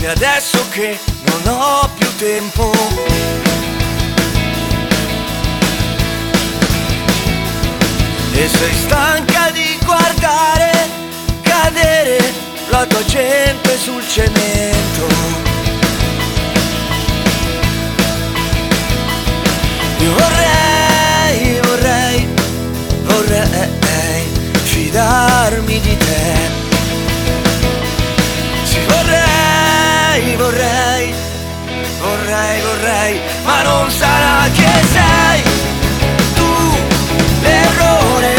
E adesso che non ho più tempo, e sei stanca di guardare cadere la tua gente sul cemento. Io vorrei fidarmi di te. Sì, vorrei, ma non sarà che sei tu l'errore,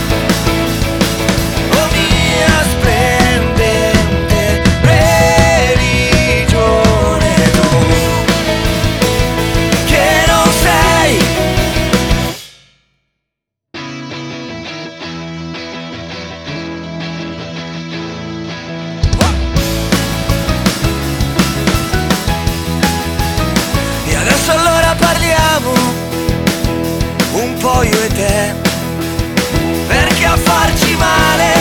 o mia splendente religione, tu che non sei. E adesso allora parliamo un po' io e te, perché a farci male